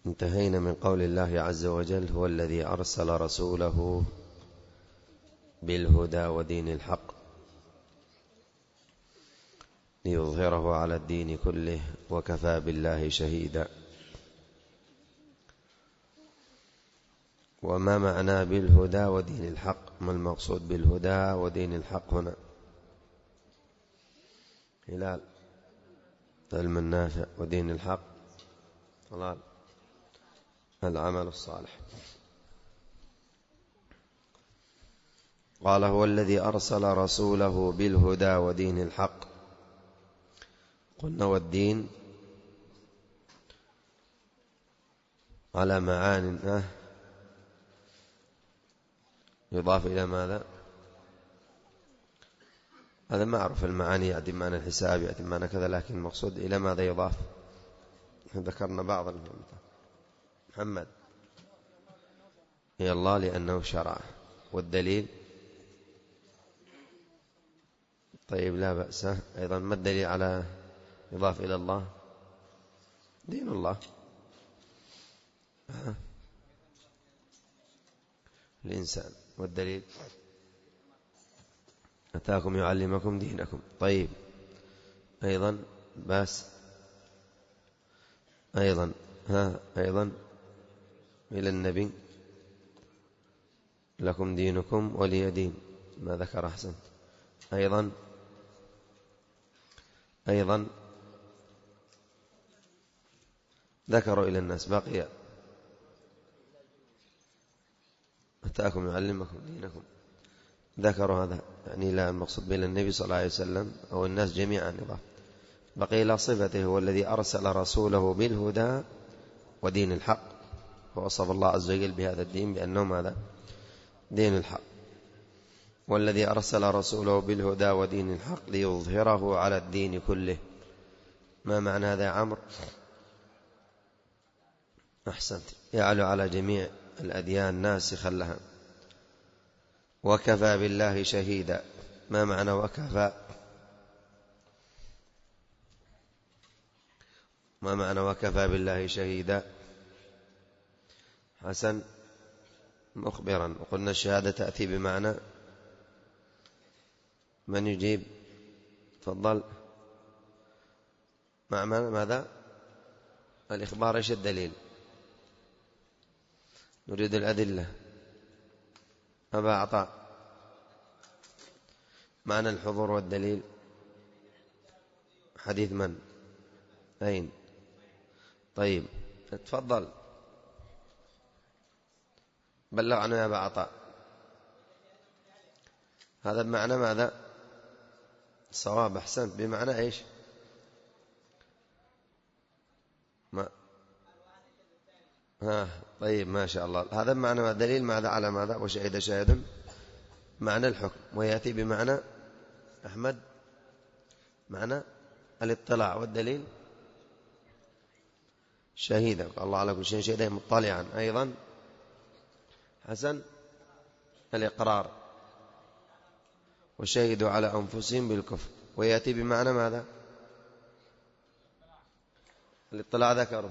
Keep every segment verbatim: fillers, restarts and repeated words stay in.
انتهينا من قول الله عز وجل: هو الذي أرسل رسوله بالهدى ودين الحق ليظهره على الدين كله وكفى بالله شهيدا. وما معنى بالهدى ودين الحق؟ ما المقصود بالهدى ودين الحق هنا؟ هلال. علم النافع ودين الحق طلال العمل الصالح. قال: هو الذي أرسل رسوله بالهدى ودين الحق. قلنا والدين على معان أه يضاف إلى ماذا؟ هذا معروف، المعاني يأتي معنى الحساب، يأتي معنى كذا، لكن المقصود إلى ماذا يضاف؟ ذكرنا بعض المهم. محمد هي الله لأنه شرع. والدليل؟ طيب لا بأس. أيضا ما الدليل على يضاف إلى الله؟ دين الله. أه. الإنسان. والدليل؟ أتاكم يعلمكم دينكم. طيب أيضا بس أيضا ها أيضا إلى النبي: لكم دينكم ولي دين. ما ذكر؟ أحسن. أيضا أيضا ذكروا إلى الناس. بقي أتاكم يعلمكم دينكم. ذكروا هذا، يعني لا المقصود بين النبي صلى الله عليه وسلم أو الناس جميعا نظام. بقي إلى صفته: هو الذي أرسل رسوله بالهدى ودين الحق. ووصف الله عز وجل بهذا الدين بأنه ماذا؟ دين الحق. والذي أرسل رسوله بالهدى ودين الحق ليظهره على الدين كله. ما معنى هذا يا عمرو؟ أحسنت. يعلو على جميع الأديان ناسخا لها. وكفى بالله شهيدا. ما معنى وكفى؟ ما معنى وكفى بالله شهيدا؟ حسن. مخبرا. وقلنا الشهادة تأتي بمعنى، من يجيب؟ تفضل. مع ماذا؟ الإخبار. إيش الدليل؟ نريد الأدلة. أبا عطاء. معنى الحضور والدليل؟ حديث من؟ أين؟ طيب تفضل بلغ عنه يا أبا عطاء. هذا بمعنى ماذا؟ صواب. أحسنت. بمعنى إيش؟ ما ها طيب ما شاء الله. هذا بمعنى دليل ماذا على ماذا؟ وشهد شاهد معنى الحكم. ويأتي بمعنى أحمد معنى الاطلاع. والدليل شهيدا. الله على كل شيء شهيدا مطلعا. أيضا حسن الإقرار. وشهدوا على أنفسهم بالكفر. ويأتي بمعنى ماذا؟ الاطلاع ذكره.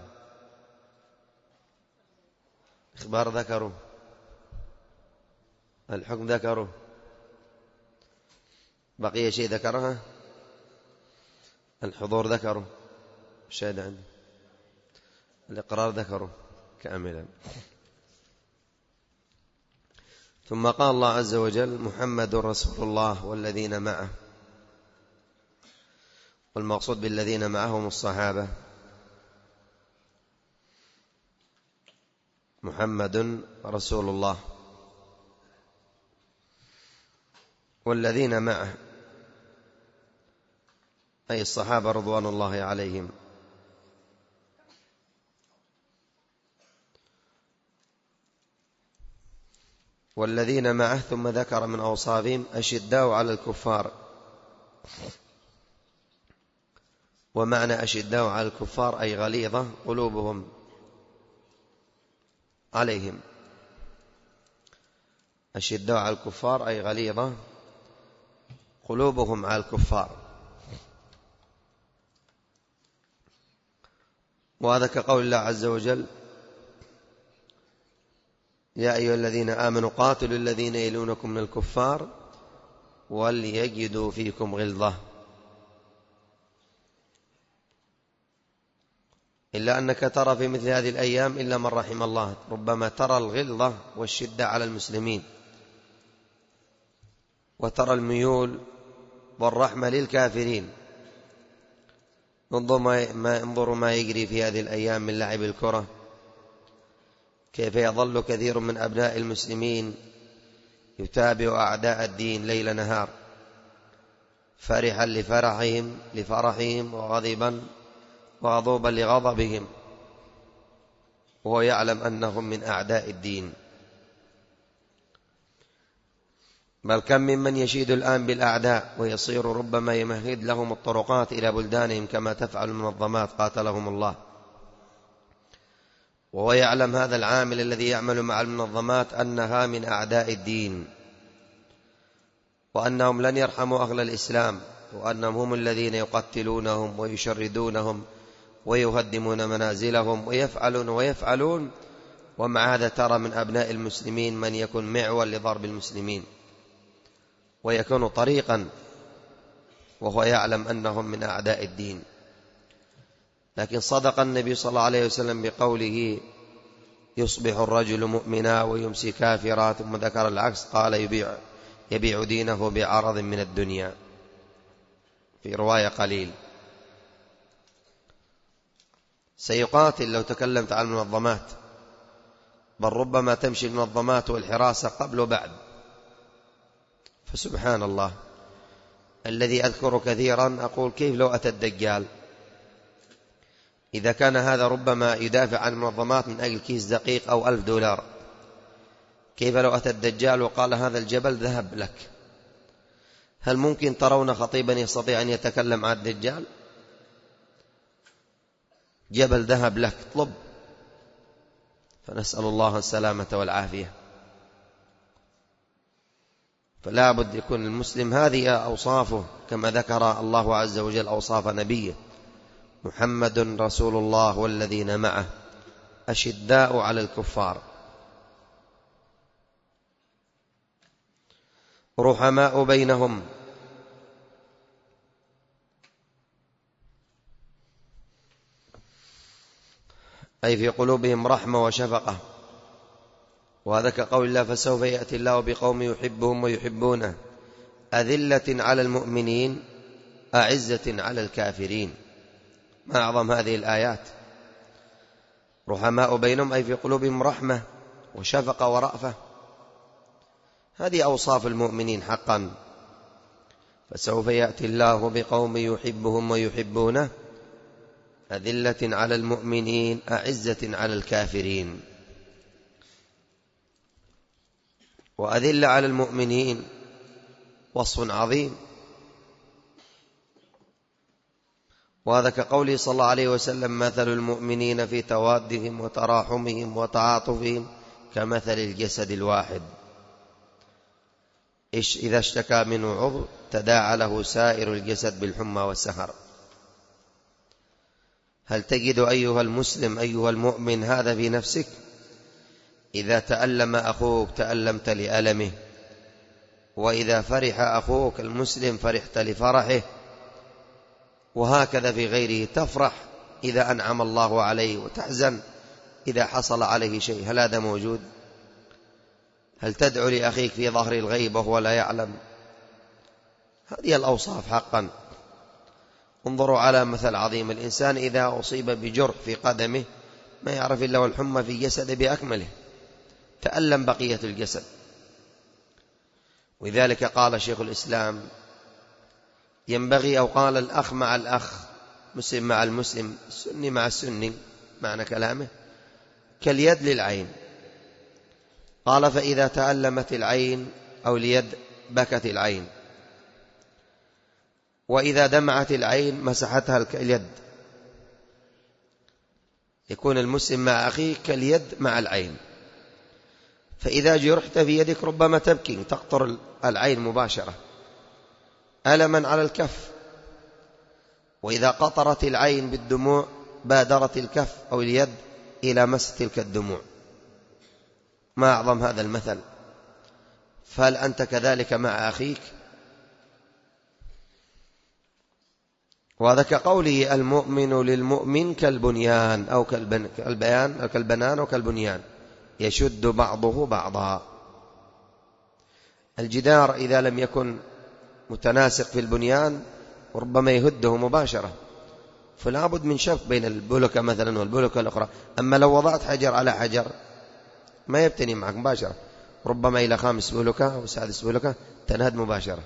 إخبار ذكره. الحكم ذكره. بقي شيء ذكرها. الحضور ذكره. شهد عنه. الإقرار ذكره كاملا. ثم قال الله عز وجل: محمد رسول الله والذين معه. والمقصود بالذين معهم الصحابة. محمد رسول الله والذين معه أي الصحابة رضوان الله عليهم. والذين معه ثم ذكر من أوصافهم: أشداء على الكفار. ومعنى أشداء على الكفار أي غليظة قلوبهم عليهم. أشداء على الكفار أي غليظة قلوبهم على الكفار. وهذا كقول الله عز وجل: يا أيها الذين آمنوا قاتلوا الذين يلونكم من الكفار وليجدوا فيكم غلظة. إلا أنك ترى في مثل هذه الأيام إلا من رحم الله ربما ترى الغلظة والشدة على المسلمين، وترى الميول والرحمة للكافرين. انظروا ما يجري في هذه الأيام من لعب الكرة، كيف يظل كثير من أبناء المسلمين يتابع أعداء الدين ليل نهار، فرحا لفرحهم لفرحهم وغضبا وغضوبا لغضبهم، وهو يعلم أنهم من أعداء الدين. بل كم ممن يشيد الآن بالأعداء ويصير ربما يمهد لهم الطرقات إلى بلدانهم كما تفعل المنظمات قاتلهم الله، وهو يعلم هذا العامل الذي يعمل مع المنظمات أنها من أعداء الدين، وأنهم لن يرحموا أهل الإسلام، وأنهم هم الذين يقتلونهم ويشردونهم ويهدمون منازلهم ويفعلون ويفعلون. ومع هذا ترى من أبناء المسلمين من يكون معول لضرب المسلمين ويكون طريقا، وهو يعلم أنهم من أعداء الدين. لكن صدق النبي صلى الله عليه وسلم بقوله يصبح الرجل مؤمنا ويمسي كافرا، ثم ذكر العكس قال يبيع, يبيع دينه بعرض من الدنيا، في رواية قليل. سيقاتل لو تكلمت عن المنظمات، بل ربما تمشي المنظمات والحراسة قبل وبعد. فسبحان الله الذي أذكر كثيرا أقول كيف لو أتى الدجال؟ إذا كان هذا ربما يدافع عن المنظمات من أجل كيس دقيق أو ألف دولار، كيف لو أتى الدجال وقال هذا الجبل ذهب لك؟ هل ممكن ترون خطيبا يستطيع أن يتكلم عن الدجال؟ جبل ذهب لك، اطلب. فنسأل الله السلامة والعافية. فلا بد يكون المسلم هذه أوصافه كما ذكر الله عز وجل أوصاف نبيه: محمد رسول الله والذين معه أشداء على الكفار رحماء بينهم أي في قلوبهم رحمة وشفقة. وهذا كقول الله: فسوف يأتي الله بقوم يحبهم ويحبونه أذلة على المؤمنين أعزة على الكافرين. ما أعظم هذه الآيات! رحماء بينهم أي في قلوبهم رحمة وشفقة ورأفة. هذه أوصاف المؤمنين حقا. فسوف يأتي الله بقوم يحبهم ويحبونه أذلة على المؤمنين أعزة على الكافرين. وأذلة على المؤمنين وصف عظيم، وهذا كقوله صلى الله عليه وسلم: مثل المؤمنين في توادهم وتراحمهم وتعاطفهم كمثل الجسد الواحد، إيش إذا اشتكى منه عضو تداعى له سائر الجسد بالحمى والسهر. هل تجد أيها المسلم أيها المؤمن هذا في نفسك؟ إذا تألم أخوك تألمت لألمه، وإذا فرح أخوك المسلم فرحت لفرحه، وهكذا في غيره. تفرح إذا أنعم الله عليه وتحزن إذا حصل عليه شيء. هل هذا موجود؟ هل تدعو لأخيك في ظهر الغيب وهو لا يعلم؟ هذه الأوصاف حقا. انظروا على مثل عظيم: الإنسان إذا أصيب بجرح في قدمه ما يعرف إلا والحمى في جسده بأكمله، تألم بقية الجسد. ولذلك قال شيخ الإسلام: ينبغي، أو قال الأخ مع الأخ، مسلم مع المسلم، السني مع السني، معنى كلامه كاليد للعين. قال: فإذا تألمت العين أو اليد بكت العين، وإذا دمعت العين مسحتها اليد. يكون المسلم مع أخيه كاليد مع العين. فإذا جرحت في يدك ربما تبكي، تقطر العين مباشرة ألما على الكف، وإذا قطرت العين بالدموع بادرت الكف أو اليد إلى مس تلك الدموع. ما أعظم هذا المثل. فهل أنت كذلك مع أخيك؟ وهذا كقوله المؤمن للمؤمن كالبنيان أو كالبيان أو كالبنان أو كالبنيان يشد بعضه بعضا. الجدار إذا لم يكن متناسق في البنيان ربما يهده مباشرة، فلا بد من شبك بين البلكة مثلا والبلكة الأخرى. أما لو وضعت حجر على حجر ما يبتني معك مباشرة، ربما إلى خامس بلكة أو سادس بلكة تنهد مباشرة.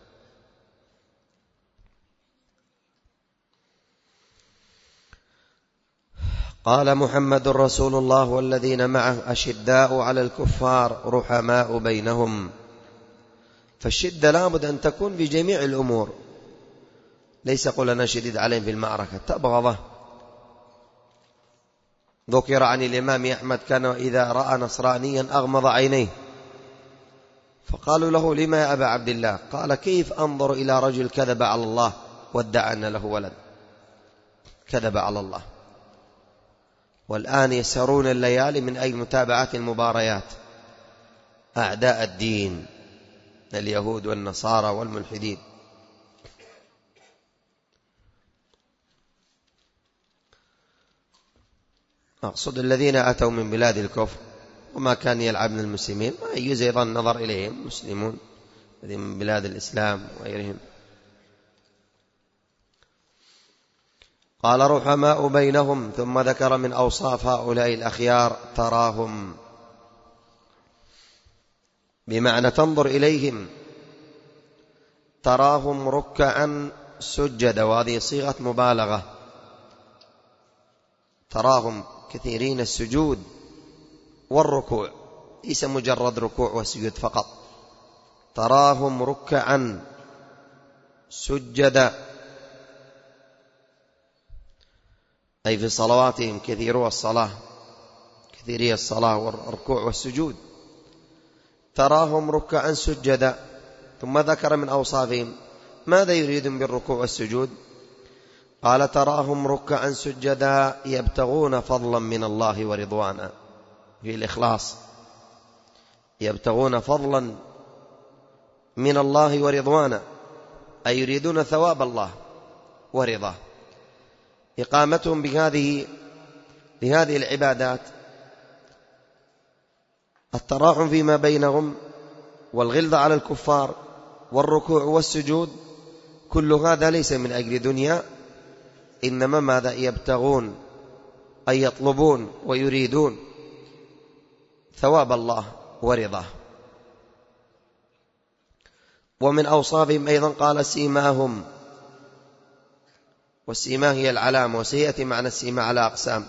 قال محمد رسول الله والذين معه أشداء على الكفار رحماء بينهم. فالشدة لابد أن تكون في جميع الأمور، ليس قل أنا شديد عليهم في المعركة تبغضه. ذكر عن الإمام أحمد كان إذا رأى نصرانيا أغمض عينيه، فقالوا له لما يا أبا عبد الله؟ قال كيف أنظر إلى رجل كذب على الله وادعى أن له ولد، كذب على الله. والآن يسهرون الليالي من أجل متابعة المباريات، أعداء الدين اليهود والنصارى والملحدين. أقصد الذين أتوا من بلاد الكفر وما كان يلعبن المسلمين، ما يجوز أيضا النظر إليهم، مسلمون من بلاد الإسلام وغيرهم. قال رحماء بينهم، ثم ذكر من أوصاف هؤلاء الأخيار تراهم، بمعنى تنظر إليهم، تراهم ركعا سجدا، وهذه صيغة مبالغة، تراهم كثيرين السجود والركوع، ليس مجرد ركوع وسجود فقط، تراهم ركعا سجدا، أي في صلواتهم كثيروا الصلاة، كثيري الصلاة والركوع والسجود، تراهم ركعا سجدا. ثم ذكر من أوصافهم ماذا يريدون بالركوع والسجود؟ قال تراهم ركعا سجدا يبتغون فضلا من الله ورضوانا، في الإخلاص، يبتغون فضلا من الله ورضوانا، أي يريدون ثواب الله ورضاه. إقامتهم بهذه لهذه العبادات، التراحم فيما بينهم والغلظة على الكفار والركوع والسجود، كل هذا ليس من أجل دنيا، إنما ماذا؟ يبتغون أي يطلبون ويريدون ثواب الله ورضاه. ومن أوصافهم أيضا قال سيماهم، والسيما هي العلامة، وسيأتي معنى السيما على أقسام.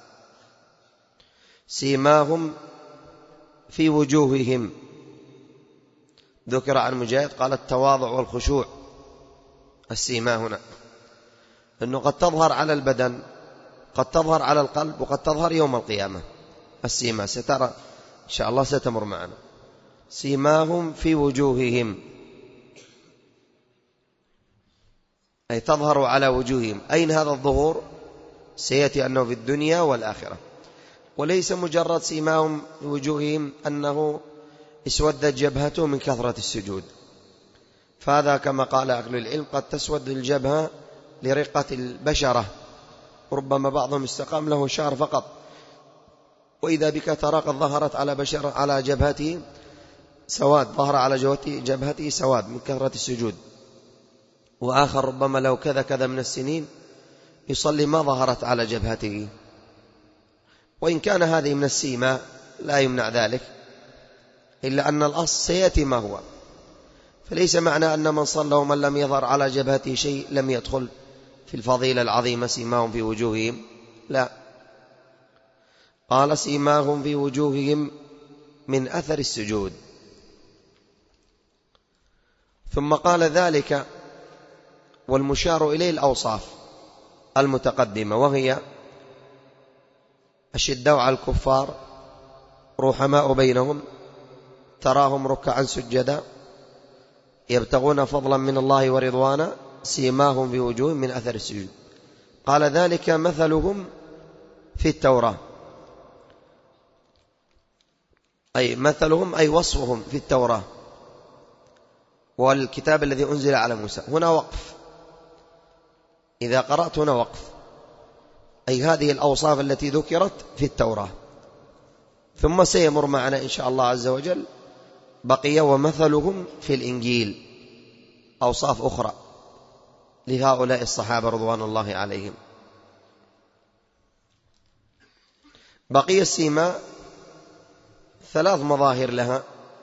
سيماهم في وجوههم، ذكر عن مجاهد قال التواضع والخشوع. السيما هنا أنه قد تظهر على البدن، قد تظهر على القلب، وقد تظهر يوم القيامة. السيما سترى إن شاء الله ستمر معنا. سيماهم في وجوههم أي تظهر على وجوههم. أين هذا الظهور؟ سيأتي أنه في الدنيا والآخرة، وليس مجرد سيماهم في وجوههم أنه اسودت جبهته من كثرة السجود، فهذا كما قال أهل العلم قد تسود الجبهة لرقة البشرة، ربما بعضهم استقام له شعر فقط، وإذا بك ترى قد ظهرت على بشرة على جبهته سواد، ظهر على جبهته سواد من كثرة السجود. وآخر ربما لو كذا كذا من السنين يصلي ما ظهرت على جبهته. وإن كان هذه من السيما لا يمنع ذلك، إلا أن الأصل سيأتي ما هو، فليس معنى أن من صلى ومن لم يظهر على جبهته شيء لم يدخل في الفضيلة العظيمة سيماهم في وجوههم، لا. قال سيماهم في وجوههم من أثر السجود. ثم قال ذلك والمشار إليه الأوصاف المتقدمة، وهي أشداء على الكفار رحماء بينهم، تراهم ركعا سجدا يبتغون فضلا من الله ورضوانا، سيماهم في وجوههم من أثر السجود. قال ذلك مثلهم في التوراة، أي مثلهم أي وصفهم في التوراة والكتاب الذي أنزل على موسى. هنا وقف، إذا قرأت هنا وقف، أي هذه الأوصاف التي ذكرت في التوراة. ثم سيمر معنا إن شاء الله عز وجل بقي ومثلهم في الإنجيل، أوصاف أخرى لهؤلاء الصحابة رضوان الله عليهم. بقي السيماء ثلاث مظاهر لها،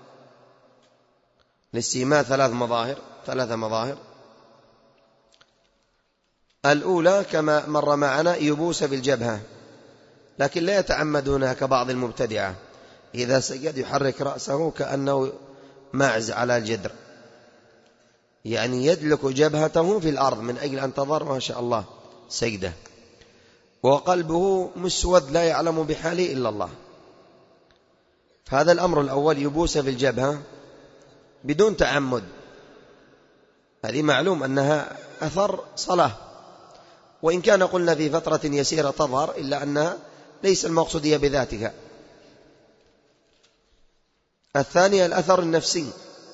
للسيماء ثلاث مظاهر ثلاث مظاهر. الأولى كما مر معنا يبوس بالجبهة، لكن لا يتعمدونها كبعض المبتدعة، إذا سجد يحرك رأسه كأنه معز على الجدر، يعني يدلك جبهته في الأرض من أجل أن تظهر ما شاء الله سجدة، وقلبه مسود لا يعلم بحاله إلا الله. فهذا الأمر الأول، يبوس في الجبهة بدون تعمد، هذه معلوم أنها أثر صلاة، وإن كان قلنا في فترة يسيرة تظهر، إلا أنها ليس المقصودية بذاتها. الثانية الأثر النفسي،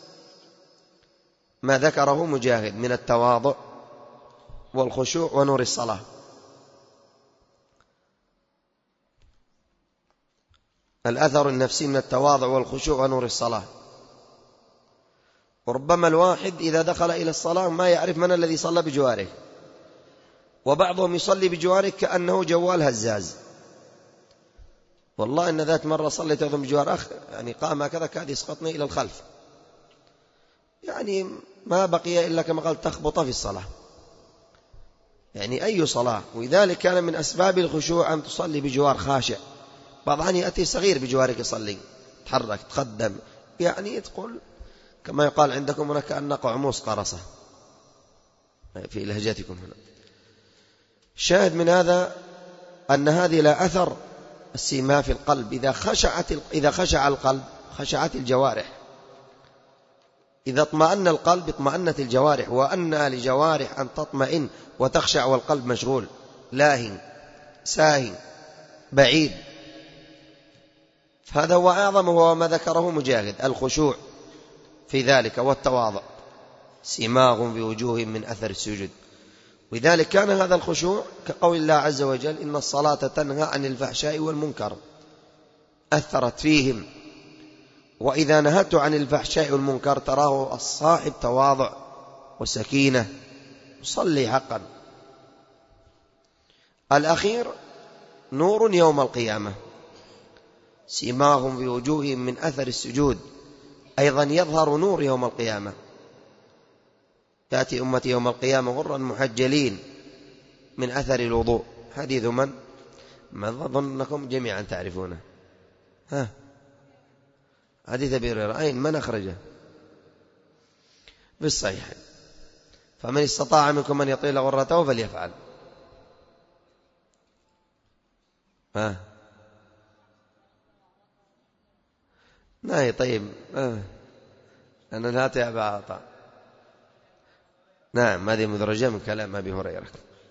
ما ذكره مجاهد من التواضع والخشوع ونور الصلاة. الأثر النفسي من التواضع والخشوع ونور الصلاة. وربما الواحد إذا دخل إلى الصلاة ما يعرف من الذي صلى بجواره، وبعضهم يصلي بجواره كأنه جوال هزاز. والله إن ذات مرة صليت أظن بجوار أخ، يعني قام هكذا كاد يسقطني إلى الخلف، يعني ما بقي إلا كما قال تخبط في الصلاة، يعني أي صلاة. ولذلك كان من أسباب الخشوع أن تصلي بجوار خاشع. بعض يأتي صغير بجوارك يصلي، تحرك تقدم، يعني تقول كما يقال عندكم هنا كأن قعموس قرصة في لهجتكم هنا. شاهد من هذا أن هذه لا أثر السيماء في القلب. إذا خشعت إذا خشع القلب خشعت الجوارح، إذا اطمأن القلب اطمأنت الجوارح، وأن لجوارح أن تطمئن وتخشع والقلب مشغول لاهٍ ساهٍ بعيد. فهذا هو أعظم هو ما ذكره مجاهد، الخشوع في ذلك والتواضع، سيماهم في وجوههم من أثر السجود. ولذلك كان هذا الخشوع كقول الله عز وجل إن الصلاة تنهى عن الفحشاء والمنكر، أثرت فيهم. وإذا نهت عن الفحشاء والمنكر تراه الصاحب تواضع وسكينة، يصلي حقا. الأخير نور يوم القيامة، سيماهم في وجوههم من أثر السجود، أيضا يظهر نور يوم القيامة. تأتي أمتي يوم القيامة غرا محجلين من أثر الوضوء. حديث من؟ ما ظنكم جميعا تعرفونه. ها، حديث أبي هريرة. أين من أخرجه؟ في الصحيح. فمن استطاع منكم من يطيل غرته فليفعل. ها، ناي طيب. آه. أنا لا أبا عطاء. نعم، هذه مدرجة من كلام أبي هريرة.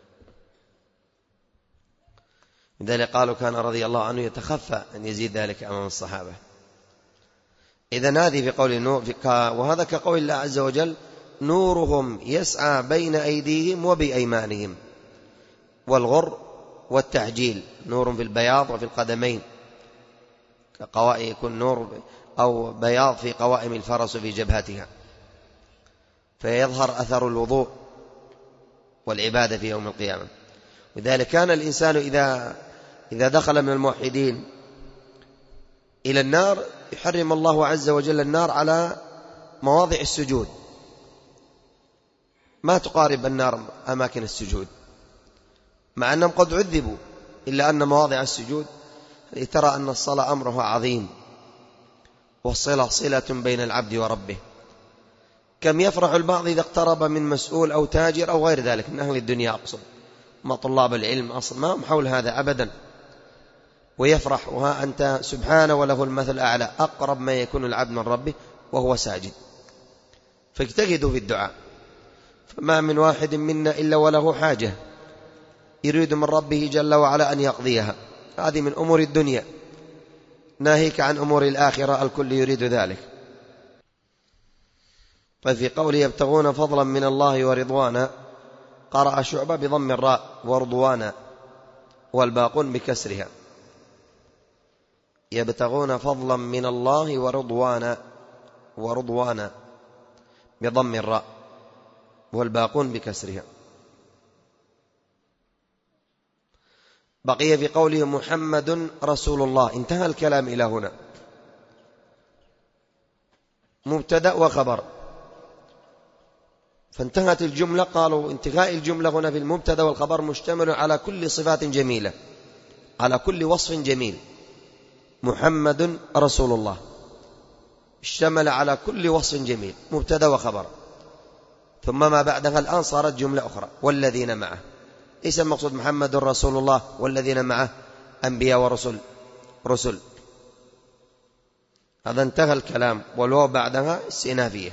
لذلك قالوا كان رضي الله عنه يتخفى أن يزيد ذلك أمام الصحابة. إذن هذه في قول النور، وهذا كقول الله عز وجل نورهم يسعى بين أيديهم وبأيمانهم. والغر والتعجيل، نور في البياض وفي القدمين، كقوائم يكون نور أو بياض في قوائم الفرس في جبهتها، فيظهر أثر الوضوء والعبادة في يوم القيامة. لذلك كان الإنسان إذا إذا دخل من الموحدين إلى النار يحرم الله عز وجل النار على مواضع السجود، ما تقارب النار أماكن السجود، مع أنهم قد عذبوا، إلا أن مواضع السجود ترى أن الصلاة أمرها عظيم، والصلة صلة بين العبد وربه. كم يفرح البعض إذا اقترب من مسؤول أو تاجر أو غير ذلك من أهل الدنيا، أقصد ما طلاب العلم أصلا ما هم حول هذا أبدا، ويفرح. وها أنت سبحانه وله المثل الأعلى، أقرب ما يكون العبد من ربه وهو ساجد. فاجتهدوا في الدعاء، فما من واحد منا إلا وله حاجة يريد من ربه جل وعلا أن يقضيها، هذه من أمور الدنيا. ناهيك عن أمور الآخرة، الكل يريد ذلك. ففي قوله يبتغون فضلا من الله ورضوانا قرأ شعبة بضم الراء ورضوانا، والباقون بكسرها. يبتغون فضلا من الله ورضوانا ورضوانا بضم الراء، والباقون بكسرها. بقي في قوله محمد رسول الله، انتهى الكلام إلى هنا، مبتدأ وخبر، فانتهت الجملة. قالوا انتهاء الجملة هنا في المبتدأ والخبر مشتمل على كل صفات جميلة، على كل وصف جميل. محمد رسول الله اشتمل على كل وصف جميل، مبتدأ وخبر. ثم ما بعدها الآن صارت جملة أخرى، والذين معه. ليس المقصود محمد رسول الله والذين معه أنبياء ورسل رسل، هذا انتهى الكلام، والواو بعدها استئنافية.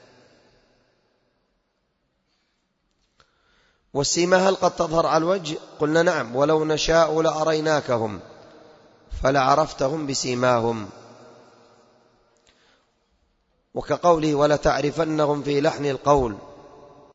والسيما هل قد تظهر على الوجه؟ قلنا نعم، ولو نشاء لأريناكهم فلعرفتهم بسيماهم. وكقوله ولتعرفنهم في لحن القول